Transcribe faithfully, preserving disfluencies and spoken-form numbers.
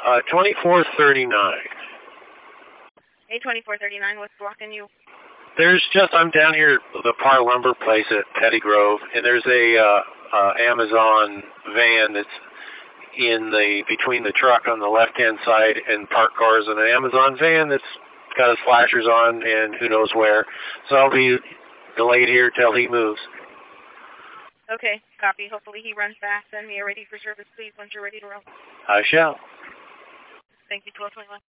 Uh, twenty-four thirty-nine. A twenty-four thirty-nine, what's blocking you? There's just, I'm down here at the Par Lumber place at Petty Grove, and there's a uh, uh, Amazon van that's in the, between the truck on the left-hand side and parked cars, and an Amazon van that's got his flashers on and who knows where. So I'll be delayed here till he moves. Okay, copy. Hopefully he runs fast. Send me a ready for service, please, once you're ready to roll. I shall. Thank you, twelve twenty-one.